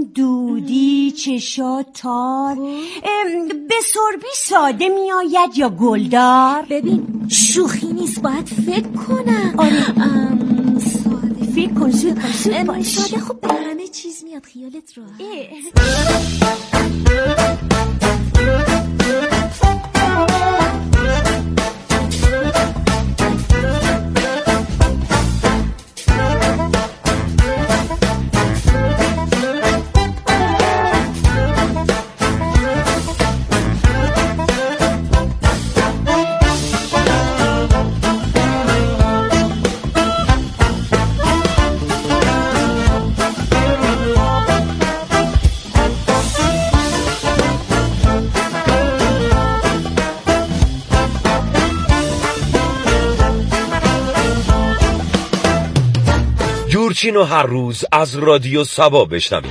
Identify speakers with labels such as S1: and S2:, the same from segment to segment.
S1: دودی، چشات تار. به سربی ساده میآید یا گلدار؟
S2: ببین شوخی نیست، باید فکر کنم.
S1: آره
S2: ساده
S1: فکر کن، زود باش.
S2: ساده خب به همه چیز میاد، خیالت راحت.
S3: جورچین رو هر روز از رادیو سبا بشنوید.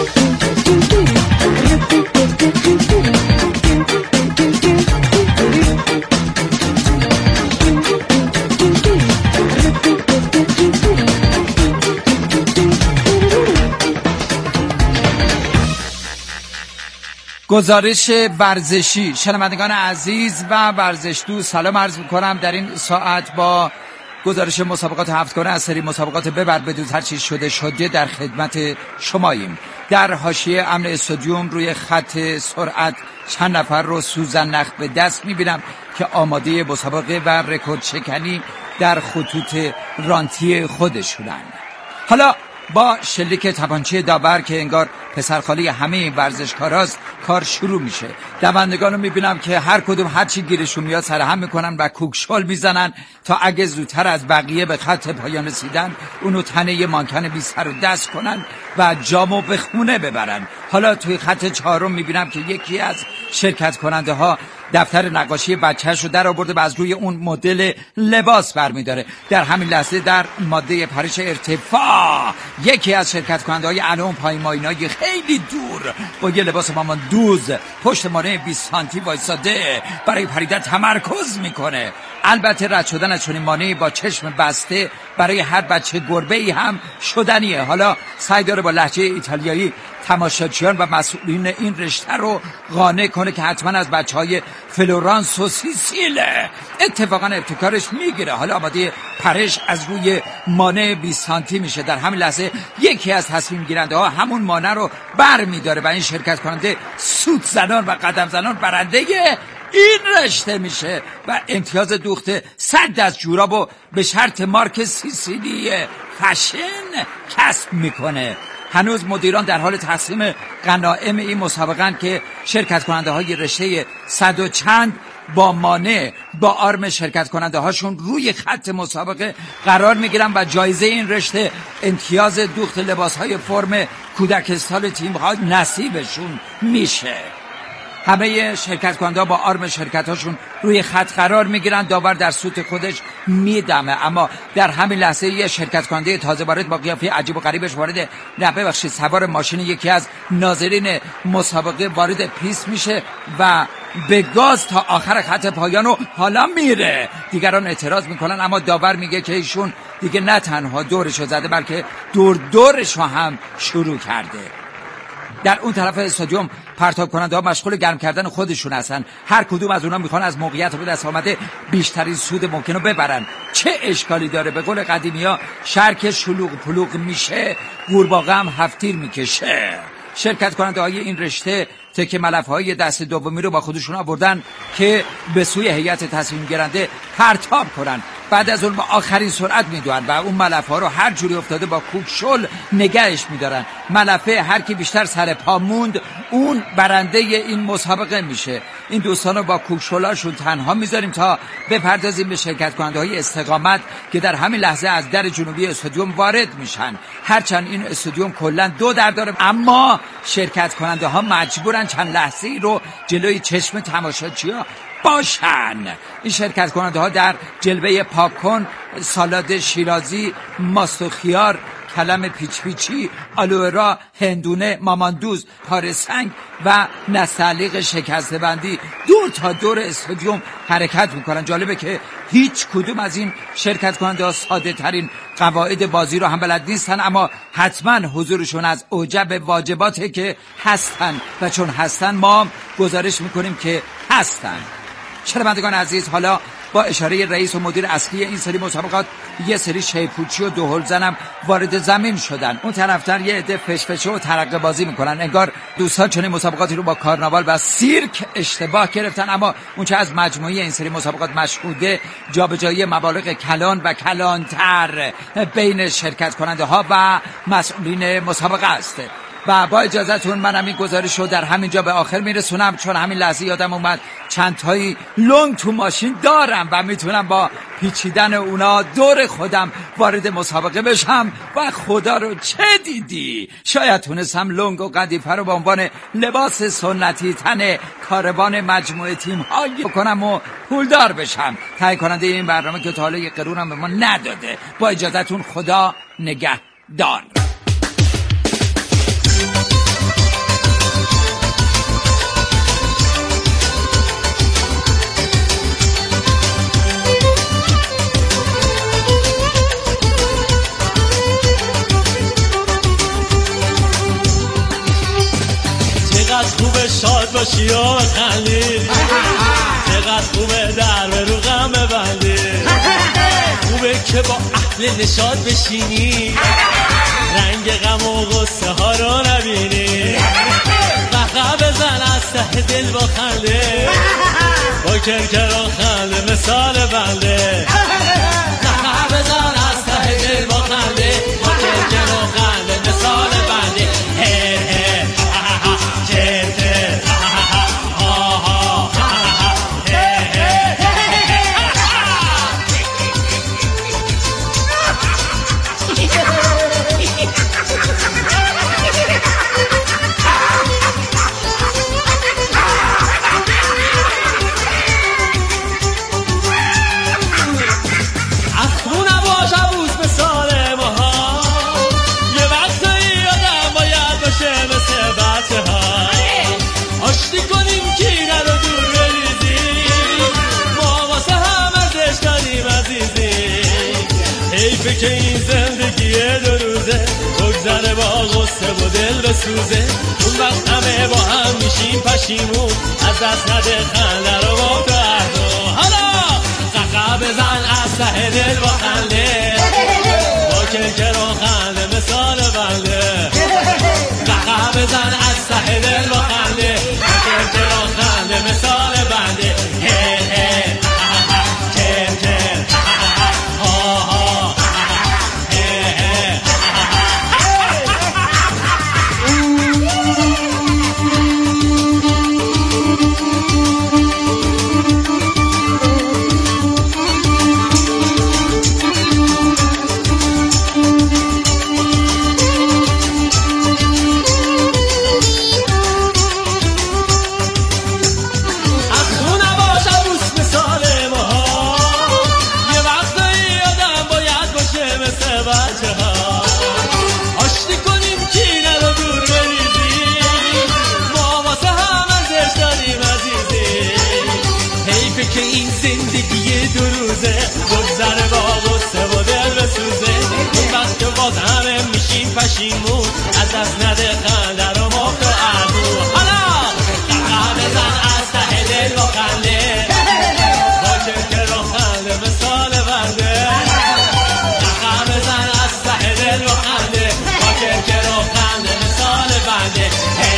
S4: گزارش ورزشی. شنوندگان عزیز و ورزش دوست سلام عرض می‌کنم. در این ساعت با گزارش مسابقات هفتگانه از سری مسابقات ببر بدوز هر چیز شده در خدمت شماییم. در حاشیه امن استادیوم روی خط سرعت چند نفر رو سوزن نخ به دست می‌بینم که آماده مسابقه و رکورد شکنی در خطوط رانتی خودشونن. حالا با شلیک تپانچه داور که انگار پسرخاله همه ورزشکاراست کار شروع میشه. دوندگان رو میبینم که هر کدوم هر چی گیرشون میاد سرهم میکنن و کوکشل میزنن تا اگه زودتر از بقیه به خط پایان رسیدن اونو تنه مانکن بی سر و دست کنن و جامو به خونه ببرن. حالا توی خط چهارم میبینم که یکی از شرکت کننده ها دفتر نقاشی بچه‌شو در آورده و از روی اون مدل لباس برمی‌داره. در همین لحظه در ماده پرش ارتفاع یکی از شرکت کننده‌های علوم پایماینای خیلی دور با یه لباس مامان دوز پشت مانع 20 سانتی وایساده برای پریدن تمرکز میکنه. البته رد شدن از چنین مانعی با چشم بسته برای هر بچه گربه‌ای هم شدنیه. حالا سعی داره با لهجه ایتالیایی تماشاچیان و مسئولین این رشته رو قانع کنه که حتما از بچهای فلورانس و سیسیل. اتفاقا ابتکارش میگیره. حالا آماده پرش از روی مانع 20 سانتی میشه. در همین لحظه یکی از تصمیم گیرنده ها همون مانع رو بر میداره و این شرکت کننده سوت زنان و قدم زنان برنده این رشته میشه و امتیاز دوخت 100 از جورابو به شرط مارک سیسیلی فشن کسب میکنه. هنوز مدیران در حال تقسیم غنایم این مسابقه‌اند که شرکت کننده های رشته 100 و چند با مانع با آرم شرکت کننده هاشون روی خط مسابقه قرار میگیرن و جایزه این رشته امتیاز دوخت لباس های فرم کودکستان تیم ها نصیبشون میشه. همه شرکت کننده با آرم شرکت هاشون روی خط قرار میگیرن. داور در سوت خودش میدمه، اما در همین لحظه یه شرکت کننده تازه وارد با قیافه عجیب و غریبش وارد ببخشید سوار ماشین یکی از ناظرین مسابقه وارد پیست میشه و به گاز تا آخر خط پایان و حالا میره. دیگران اعتراض میکنن اما داور میگه که ایشون دیگه نه تنها دورشو زده بلکه دورشو هم شروع کرده. در اون طرف استادیوم پرتاب کننده ها مشغول گرم کردن خودشون هستن. هر کدوم از اونا میخوان از موقعیت به دست آمده بیشترین سود ممکن رو ببرن. چه اشکالی داره؟ به قول قدیمی ها شرک شلوغ پلوغ میشه، قورباغه هم هفتیر میکشه. شرکت کننده های این رشته تکه ملف های دست دومی رو با خودشون آوردن که به سوی هیئت تصمیم گیرنده پرتاب کنن. بعد از اون با آخرین سرعت میدوئن و اون ملف ها رو هر جوری افتاده با کوکشل نگهش میدارن. ملفه هر کی بیشتر سر پا موند اون برنده این مسابقه میشه. این دوستان رو با کوکشلاشون تنها میذاریم تا بپردازیم به شرکت کننده های استقامت که در همین لحظه از در جنوبی استادیوم وارد میشن. هرچند این استادیوم کلا 2 در داره اما شرکت کننده ها مجبورن چند لحظه ای رو جلوی چشم تماشاچی‌ها باشن. این شرکت کننده ها در جلوه پاکن، سالاد شیرازی، ماست و خیار کلم پیچ پیچی، آلوئرا، هندونه، ماماندوز، پاره سنگ و نستعلیق شکسته بندی دور تا دور استادیوم حرکت میکنن. جالبه که هیچ کدوم از این شرکت کننده ساده ترین قواعد بازی رو هم بلد نیستن، اما حتما حضورشون از اوجب واجباته که هستن و چون هستن ما گزارش میکنیم که هستن. شنوندگان عزیز، حالا با اشاره رئیس و مدیر اصلی این سری مسابقات یه سری شیپوچی و دوهل زنم وارد زمین شدن. اون طرفتر یه عده فشفشه و ترقه بازی میکنن. انگار دوستان چنین مسابقاتی رو با کارناوال و سیرک اشتباه گرفتن، اما اون چه از مجموعه این سری مسابقات مشهوده جابجایی مبالغ کلان و کلانتر بین شرکت کننده ها و مسئولین مسابقه است. و با اجازهتون منم این گزارش رو در همینجا به آخر میرسونم، چون همین لحظه یادم اومد چند تایی لنگ تو ماشین دارم و میتونم با پیچیدن اونا دور خودم وارد مسابقه بشم. و خدا رو چه دیدی، شاید تونستم لنگ و قدیفه رو به عنوان لباس سنتی تن کاروان مجموعه تیم هایی بکنم و پولدار بشم. تهیه کننده این برنامه که تا حالا یه قرونم به ما نداده. با اجازهتون خدا نگهدار.
S5: خوبه شاد باشی و خندی، چقدر خوبه در به رو غم ببندی، خوبه که با اهل نشاط بشینی رنگ غم و غصه ها رو نبینی، قهقه بزن از ته دل با خنده، با کرکر و خنده مثال بنده، قهقه بزن از ته دل با خنده، با کرکر و خنده مثال بنده. که این زندگی دو روزه بگذره با غصه و دل بسوزه، اون وقت همه با هم میشیم پشیمون، از دست نده خنده رو با تو عهدو. حالا قهقه بزن از ته دل با خنده، با کرکر و خنده مثال بنده، قهقه بزن از ته دل با خنده، با کرکر و خنده مثال بنده. که این زندگی دو روزه بگذره با غصه و دل بسوزه، اون وقت که باز همه میشیم پشیمون، از دست نده خنده رو مفت و عدو. حالا قهقه بزن از ته دل با خنده، با کرکر و خنده مثال بنده، قهقه بزن از ته دل با خنده، با کرکر و خنده مثال بنده.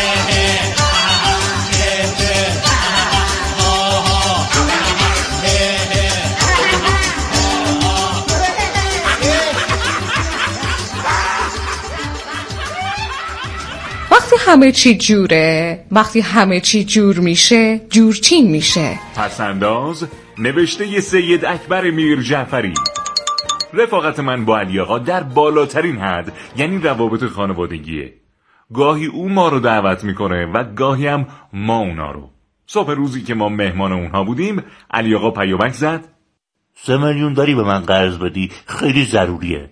S6: همه چی جوره، وقتی همه چی جور میشه جورچین میشه.
S7: پسنداز نوشته سید اکبر میر جعفری. رفاقت من با علی آقا در بالاترین حد، یعنی روابط خانوادگیه. گاهی او ما رو دعوت میکنه و گاهی هم ما اونا رو. صبح روزی که ما مهمان اونها بودیم علی آقا پیامک زد
S8: 3 میلیون داری به من قرض بدی، خیلی ضروریه.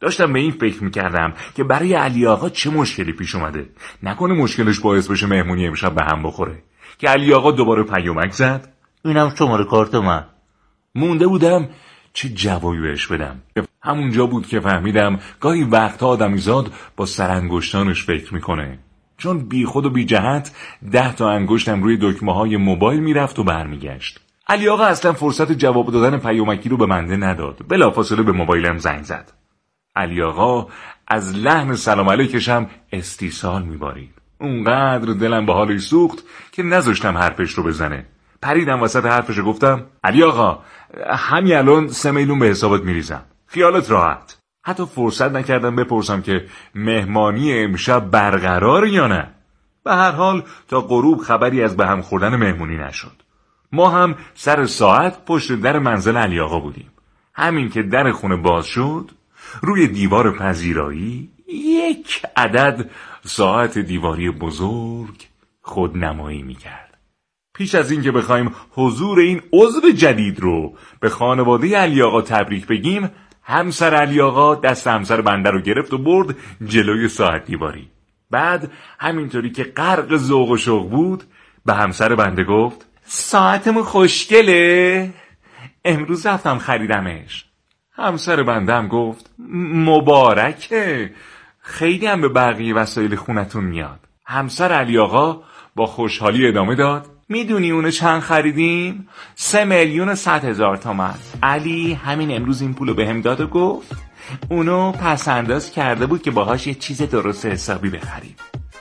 S7: داشتم به این فکر میکردم که برای علی آقا چه مشکلی پیش اومده. نکنه مشکلش باعث بشه مهمونی امشب به هم بخوره. که علی آقا دوباره پیامک زد. اینم شماره کارت من. مونده بودم چه جوابی بهش بدم. همونجا بود که فهمیدم گاهی وقتا آدمیزاد با سرانگشتانش فکر میکنه. چون بی خود و بی جهت 10 تا انگشتم روی دکمه‌های موبایل میرفت و برمیگشت. علی آقا اصلا فرصت جواب دادن پیامکی رو به بنده نداد. بلافاصله به موبایلم زنگ زد. علی آقا از لحن سلام علیکش هم استیصال میبارید. اونقدر دلم به حالش سوخت که نذاشتم حرفش رو بزنه. پریدم وسط حرفش و گفتم علی آقا همین الان 3 میلیون به حسابت میریزم. خیالت راحت. حتی فرصت نکردم بپرسم که مهمانی امشب برقرار یا نه. به هر حال تا غروب خبری از به هم خوردن مهمونی نشد. ما هم سر ساعت پشت در منزل علی آقا بودیم. همین که در خونه باز شد روی دیوار پذیرایی 1 عدد ساعت دیواری بزرگ خودنمایی میکرد. پیش از این که بخوایم حضور این عضو جدید رو به خانواده علی آقا تبریک بگیم، همسر علی آقا دست همسر بنده رو گرفت و برد جلوی ساعت دیواری. بعد همینطوری که غرق ذوق و شوق بود به همسر بنده گفت ساعتمون خوشگله، امروز رفتم خریدمش. همسر بنده هم گفت مبارکه، خیلی هم به بقیه وسایل خونتون میاد. همسر علی آقا با خوشحالی ادامه داد میدونی اونو چند خریدیم؟ 3,100,000 تومان. علی همین امروز این پولو بهم داد و گفت اونو پس انداز کرده بود که باهاش یه چیز درست حسابی بخریم.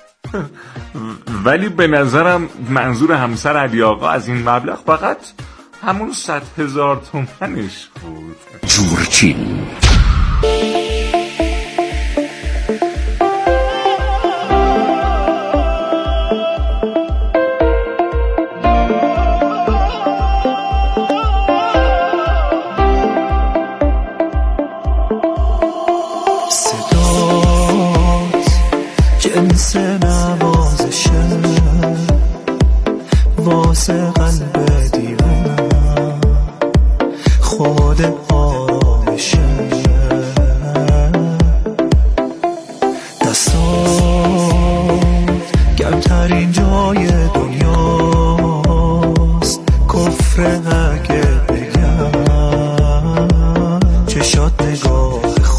S7: ولی به نظرم منظور همسر علی آقا از این مبلغ فقط همون 100,000 تومنش بود.
S3: جورچین.
S8: جنس نوازشه واسه قلب دیوانه، خود آرامشه، دستات گرمترین جای دنیاست، کفر اگه بگم چشات نگاه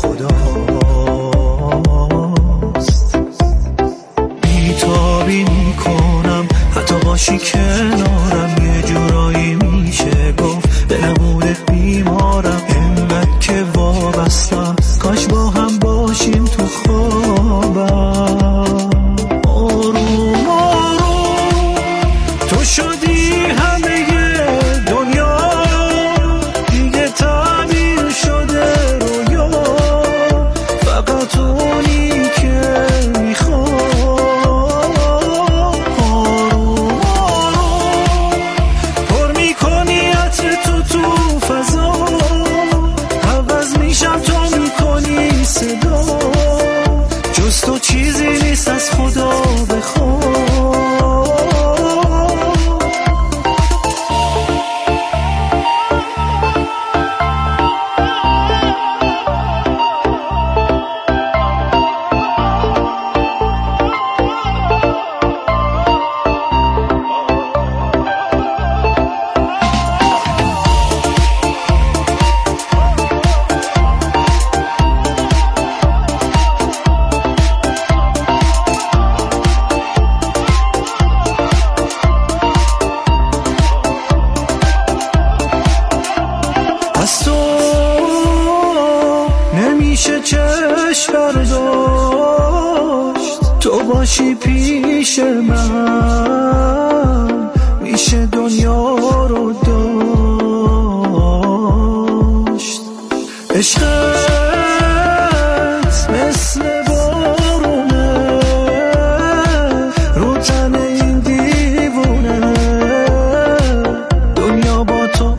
S8: باشی کنارم، یه جورایی میشه گفت به نمود بیمارم، اینقدر که وابستم کاش با هم باشیم تو خوابم. آروم آروم تو شدی همه دنیا، دیگه تعبیر شده رویا، فقط اونی که میخوام. جز تو چیزی نیست از خدا بخواد. از تو نمیشه چشم برداشت، تو باشی پیش من میشه دنیا رو داشت. عشقت مثل بارونه رو تن این دیوونه، دنیا با تو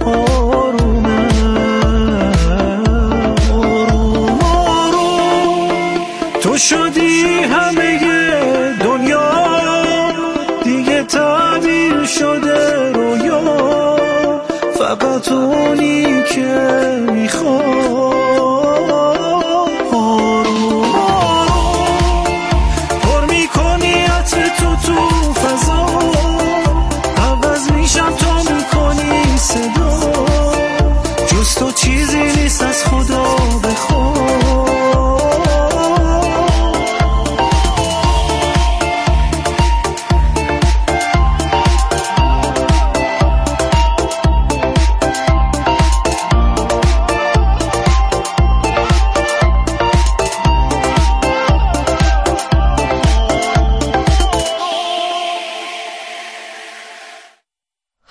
S8: تو شدی همه دنیا، دیگه تعبیر شده رویا، فقط اونی که میخوام.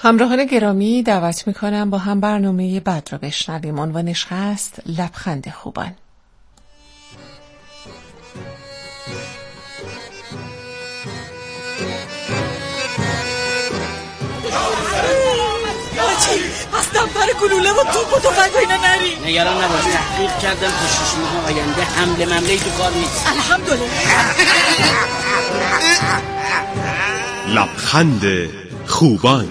S6: همراهان گرامی دعوت میکنم با هم برنامه بعد رو بشنویم. عنوانش هست لبخند خوبان.
S2: از دمپر گلوله و توپ و تفنگ و اینا نری.
S9: نگران نباش، تحقیق کردم تا 6 ماه آینده حمله ممله‌ای تو کار نیست.
S2: الحمدلله.
S10: لبخند خوبان.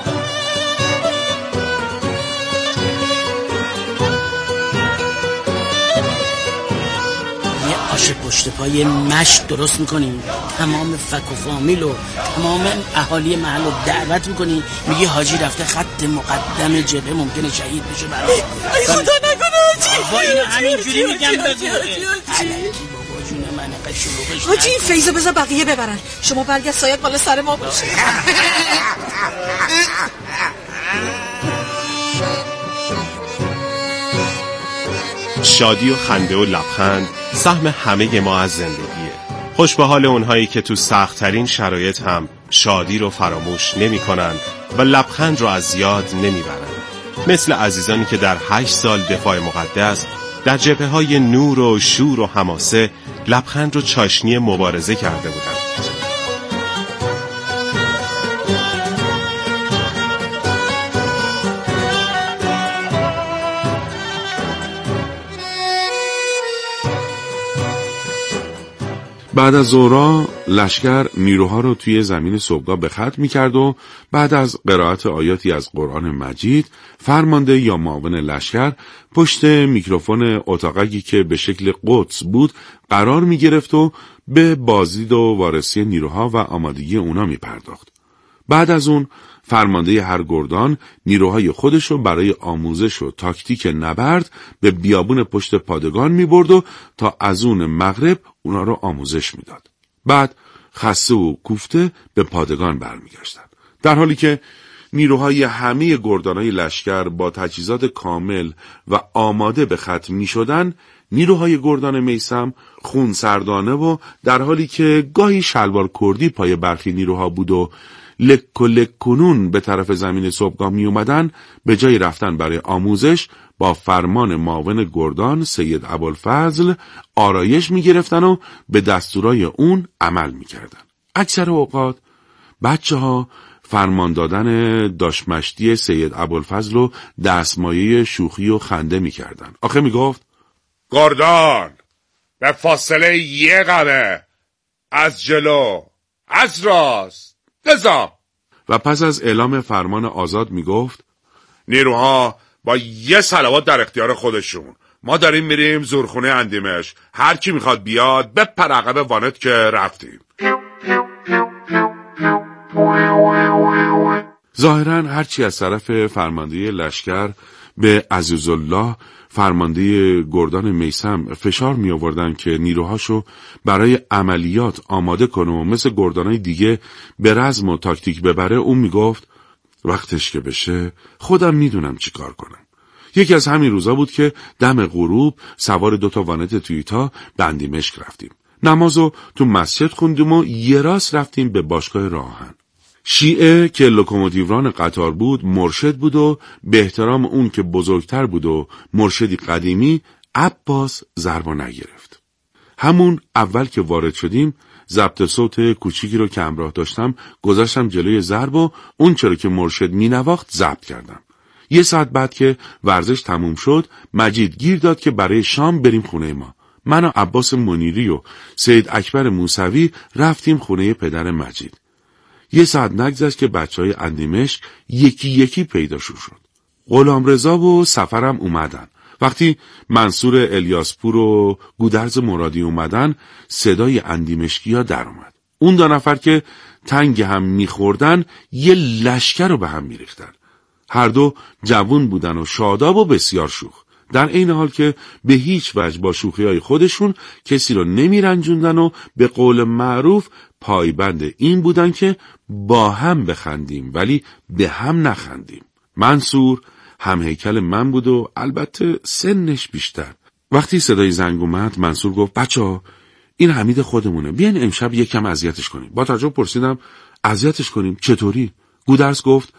S9: آش پشت پای مشت درست میکنی، تمام فک و فامیل و تمام اهالی محل رو دعوت میکنی، میگی حاجی رفته خط مقدم جبهه ممکنه شهید بشه.
S2: ای خدا نکنه حاجی.
S9: با اینو همینجوری میگم بگو. بابا جون من قشلوقش.
S2: حاجی این فیضو بذار بقیه ببرن، شما برگرد سایت بالا سر ما باشه.
S10: شادی و خنده و لبخند سهم همه ما از زندگیه. خوش به حال اونهایی که تو سخت‌ترین شرایط هم شادی رو فراموش نمی‌کنن و لبخند رو از زیاد نمیبرن. مثل عزیزانی که در 8 سال دفاع مقدس در جبهه‌های نور و شور و حماسه لبخند رو چاشنی مبارزه کرده بودند.
S11: بعد از ظهرها لشکر نیروها رو توی زمین صبحگاه به خط می‌کرد و بعد از قرائت آیاتی از قرآن مجید فرمانده یا معاون لشکر پشت میکروفون اتاقکی که به شکل قدس بود قرار می‌گرفت و به بازدید و وارسی نیروها و آمادگی اونا می‌پرداخت. بعد از اون فرمانده هر گردان نیروهای خودش رو برای آموزش و تاکتیک نبرد به بیابون پشت پادگان می‌برد و تا اذان مغرب اونا رو آموزش میداد. بعد خسته و کوفته به پادگان برمیگشتند. در حالی که نیروهای همه گردانهای لشکر با تجهیزات کامل و آماده به خط میشدن، نیروهای گردان میثم خونسردانه و در حالی که گاهی شلوار کردی پای برخی نیروها بود و لک و لک کنون به طرف زمین صبحگاه می اومدن، به جای رفتن برای آموزش با فرمان معاون گردان سید ابوالفضل آرایش می گرفتن و به دستورای اون عمل می کردن. اکثر اوقات بچه ها فرمان دادن داشمشتی سید ابوالفضل رو دستمایه شوخی و خنده می کردن. آخه می گفت
S12: گردان به فاصله 1 قدم از جلو، از راست، دزا.
S11: و پس از اعلام فرمان آزاد می گفت
S12: نیروها با 1 صلوات در اختیار خودشون، ما داریم میریم زورخونه اندیمش، هر کی میخواد بیاد بپر عقب وانت که رفتیم.
S11: ظاهراً هرچی از طرف فرمانده لشکر به عزیزالله فرمانده گردان میثم فشار می آوردن که نیروهاشو برای عملیات آماده کنه و مثل گردانای دیگه به رزم و تاکتیک ببره، اون می گفت وقتش که بشه خودم میدونم چی کار کنم. یکی از همین روزا بود که دم غروب سوار 2 وانت تویوتا به اندیمشک رفتیم. نمازو تو مسجد خوندیم و یه راست رفتیم به باشگاه راهن. شیعه که لوکوموتیوران قطار بود مرشد بود و به احترام اون که بزرگتر بود و مرشدی قدیمی عباس ضربا نگرفت. همون اول که وارد شدیم ضبط صوت کوچیکی رو که همراه داشتم گذاشتم جلوی ضرب و اون چرا که مرشد می نواخت ضبط کردم. 1 ساعت بعد که ورزش تموم شد مجید گیر داد که برای شام بریم خونه ما. من و عباس منیری و سید اکبر موسوی رفتیم خونه پدر مجید. 1 ساعت نگذشت که بچهای اندیمشک یکی یکی پیداشون شد. غلامرضا و سفرم اومدن. وقتی منصور الیاسپور و گودرز مرادی اومدن صدای اندیمشکیا در اومد. اون 2 نفر که تنگ هم میخوردن یه لشکر رو به هم میریختن. هر دو جوان بودن و شاداب و بسیار شوخ، در این حال که به هیچ وجه با شوخی‌های خودشون کسی رو نمیرنجوندن و به قول معروف پایبند این بودن که با هم بخندیم ولی به هم نخندیم. منصور هم هیکل من بود و البته سنش بیشتر. وقتی صدای زنگ اومد منصور گفت بچه‌ها این حمید خودمونه، بیاین امشب یکم اذیتش کنیم. با تعجب پرسیدم اذیتش کنیم چطوری؟ گودرز گفت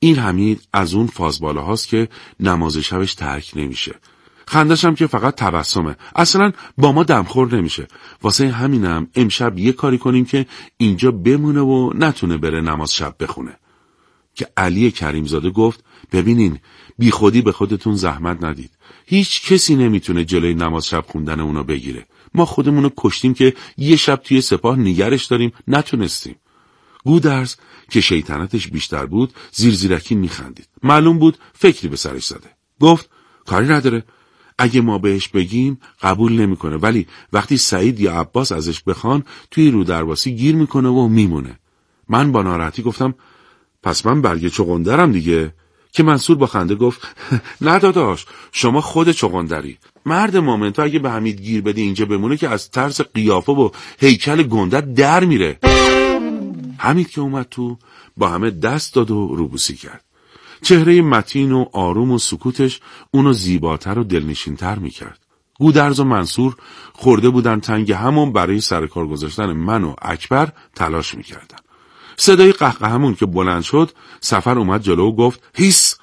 S11: این حمید از اون فازباله هاست که نماز شبش ترک نمیشه. خندش هم که فقط تبسمه، اصلا با ما دمخور نمیشه. واسه همینم امشب یه کاری کنیم که اینجا بمونه و نتونه بره نماز شب بخونه. که علی کریمزاده گفت ببینین بی خودی به خودتون زحمت ندید. هیچ کسی نمیتونه جلوی نماز شب خوندن اونو بگیره. ما خودمونو کشتیم که یه شب توی سپاه نگرش داریم، نتونستیم. گودرز که شیطنتش بیشتر بود زیرزیرکی میخندید. معلوم بود فکری به سرش زده. گفت کاری نداره، اگه ما بهش بگیم قبول نمیکنه، ولی وقتی سعید یا عباس ازش بخوان توی رو درواسی گیر میکنه و میمونه. من با ناراحتی گفتم پس من برگ چغندرم دیگه. که منصور با خنده گفت نه داداش، شما خود چغندری. مرد مومن تو اگه به حمید گیر بدی اینجا بمونه که از ترس قیافه و هیکل گندت در میره. حمید که اومد تو با همه دست داد و روبوسی کرد. چهره متین و آروم و سکوتش اونو زیباتر و دلنشینتر میکرد. گودرز و منصور خورده بودن تنگ همون برای سرکار گذاشتن من و اکبر تلاش میکردن. صدای قهقهمون که بلند شد سفر اومد جلو و گفت هیس.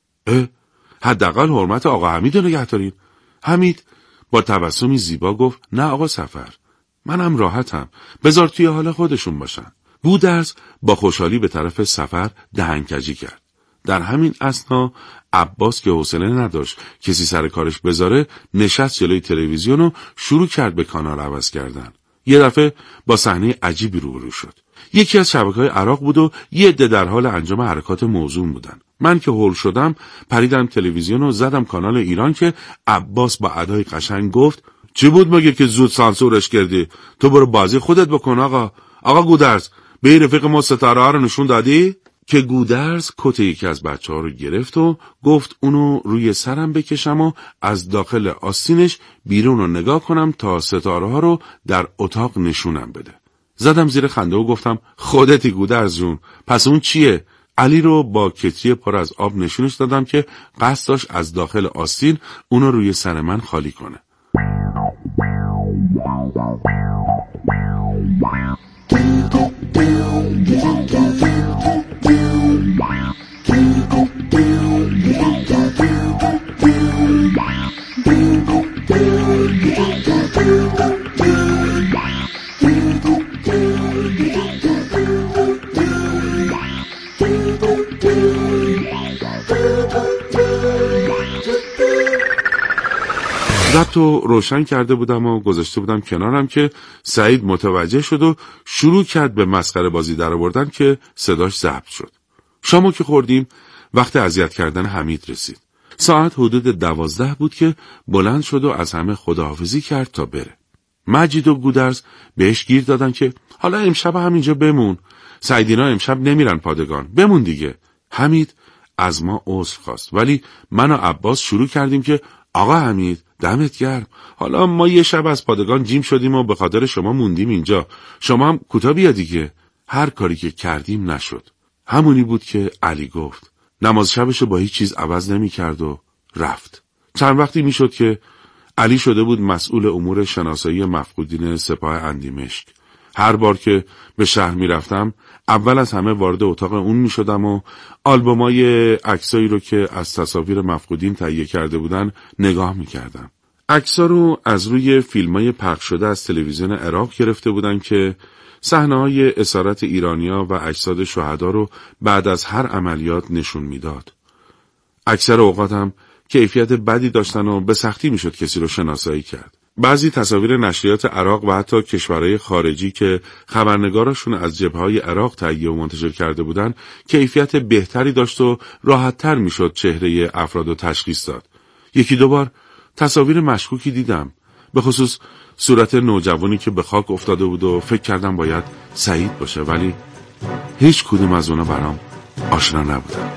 S11: حداقل حرمت آقا حمید رو نگه دارین. حمید با تبسمی زیبا گفت نه آقا سفر، منم راحتم، بذار توی حال خودشون باشن. گودرز با خوشحالی به طرف سفر دهنکجی کرد. در همین اثنا عباس که حوصله نداشت کسی سر کارش بذاره نشست جلوی تلویزیون و شروع کرد به کانال عوض کردن. یه دفعه با صحنه عجیبی روبرو شد. یکی از شبکه‌های عراق بود و یه عده در حال انجام حرکات موزون بودن. من که هول شدم پریدم تلویزیون و زدم کانال ایران که عباس با ادای قشنگ گفت چی بود مگه که زود سانسورش کردی؟ تو برو بازی خودت بکن آقا گودرز، به رفیق ما ستاره ها رو نشون دادی؟ که گودرز کت یکی از بچه‌ها رو گرفت و گفت اونو روی سرم بکشم و از داخل آستینش بیرون رو نگاه کنم تا ستاره ها رو در اتاق نشونم بده. زدم زیر خنده و گفتم خودتی گودرز جون، پس اون چیه؟ علی رو با کتری پر از آب نشونش دادم که قصد داشت از داخل آستین اونو روی سر من خالی کنه. ضبطو روشن کرده بودم و گذاشته بودم کنارم که سعید متوجه شد و شروع کرد به مسخره بازی در آوردن که صداش ضبط شد. شامو که خوردیم وقت اذیت کردن حمید رسید. ساعت حدود 12 بود که بلند شد و از همه خداحافظی کرد تا بره. مجید و گودرز بهش گیر دادن که حالا امشب همینجا بمون، سعیدینا امشب نمیرن پادگان، بمون دیگه. حمید از ما عذر خواست، ولی من و عباس شروع کردیم که آقا حمید دمت گرم، حالا ما یه شب از پادگان جیم شدیم و به خاطر شما موندیم اینجا، شما هم کوتا بیا دیگه. هر کاری که کردیم نشد. همونی بود که علی گفت. نماز شبشو با هیچ چیز عوض نمی کرد و رفت. چند وقتی می شد که علی شده بود مسئول امور شناسایی مفقودین سپاه اندیمشک. هر بار که به شهر می رفتم اول از همه وارد اتاق اون می شدم و آلبومای عکسایی رو که از تصاویر مفقودین تهیه کرده بودن نگاه می کردم. عکس‌ها رو از روی فیلمای پخش شده از تلویزیون عراق گرفته بودن که صحنه‌های اسارت ایرانیا و اجساد شهدا رو بعد از هر عملیات نشون میداد. اکثر اوقات هم کیفیت بدی داشتن و به سختی میشد کسی رو شناسایی کرد. بعضی تصاویر نشریات عراق و حتی کشورهای خارجی که خبرنگاراشون از جبهه‌های عراق تهیه و منتشر کرده بودن کیفیت بهتری داشت و راحت‌تر میشد چهره افراد رو تشخیص داد. یکی دو بار تصاویر مشکوکی دیدم، به خصوص صورت نوجوانی که به خاک افتاده بود و فکر کردم باید سعید باشه، ولی هیچ کدوم از اونا برام آشنا نبودن.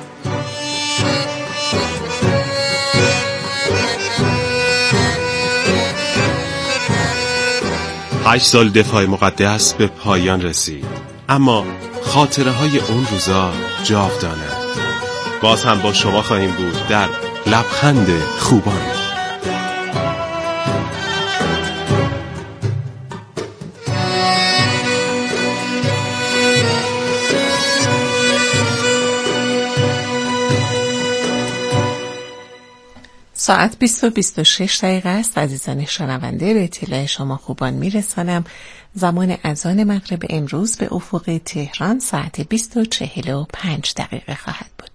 S10: 8 سال دفاع مقدس به پایان رسید، اما خاطره های اون روزا جاودانه. باز هم با شما خواهیم بود در لبخند خوبان.
S6: ساعت 20:26 است. عزیزان شنونده، به اطلاع شما خوبان میرسانم زمان اذان مغرب امروز به افق تهران ساعت 20:45 خواهد بود.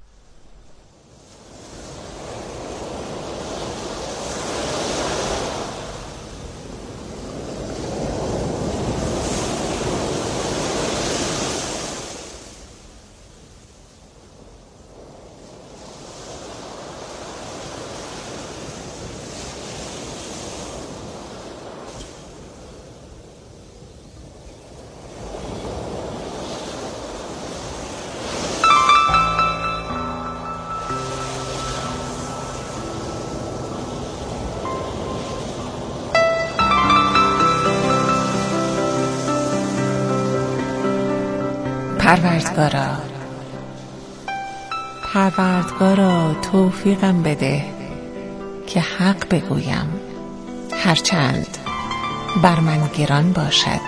S6: پروردگارا توفیقم بده که حق بگویم، هرچند بر من گران باشد،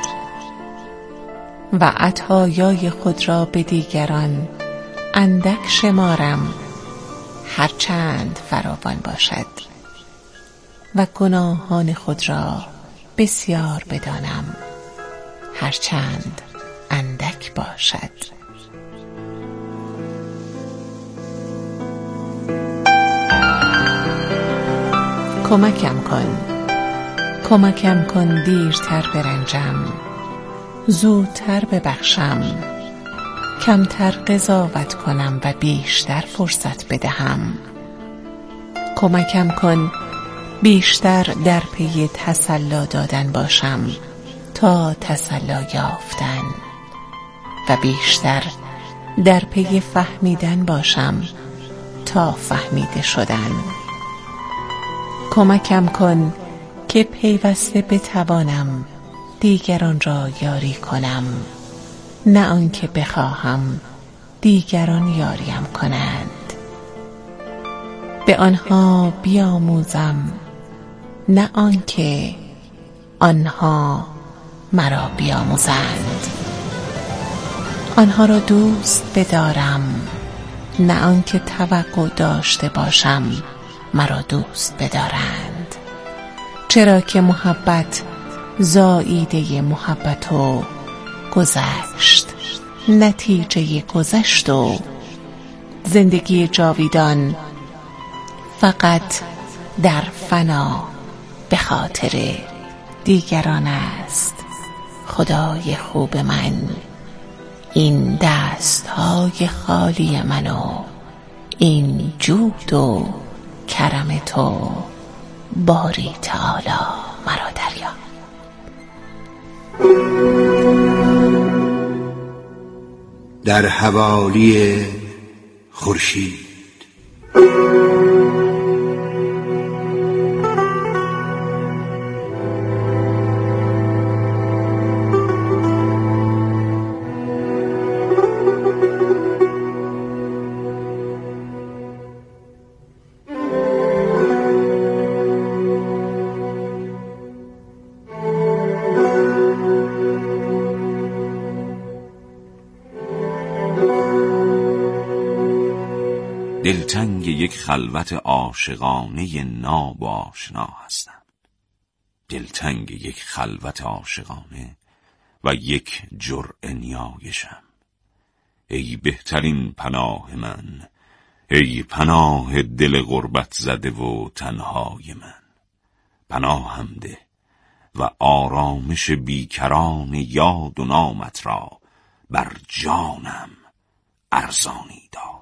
S6: و عطایای خود را به دیگران اندک شمارم، هرچند فراوان باشد، و گناهان خود را بسیار بدانم، هرچند اندک باشد. کمکم کن دیرتر برنجم، زودتر ببخشم، کمتر قضاوت کنم و بیشتر فرصت بدهم. کمکم کن بیشتر در پی تسلی دادن باشم تا تسلی یافتن، و بیشتر در پی فهمیدن باشم تا فهمیده شدن. کمکم کن که پیوسته بتوانم دیگران را یاری کنم، نه آنکه بخواهم دیگران یاریم کنند. به آنها بیاموزم، نه آنکه آنها مرا بیاموزند. آنها را دوست بدارم، نه آنکه توقع داشته باشم مرا دوست بدارند. چرا که محبت زاییده محبت و گذشت، نتیجه گذشت، و زندگی جاویدان فقط در فنا به خاطر دیگران است. خدای خوب من، این دست‌های خالی من و این جود و کرم تو، باری تعالی مرا دریا.
S13: در حوالی خورشید.
S11: دلتنگ یک خلوت عاشقانه ناب و آشنا هستم. دلتنگ یک خلوت عاشقانه و یک جرعه نیایشم. ای بهترین پناه من، ای پناه دل غربت زده و تنهای من. پناهم ده و آرامش بیکران یاد و نامت را بر جانم ارزانی دار.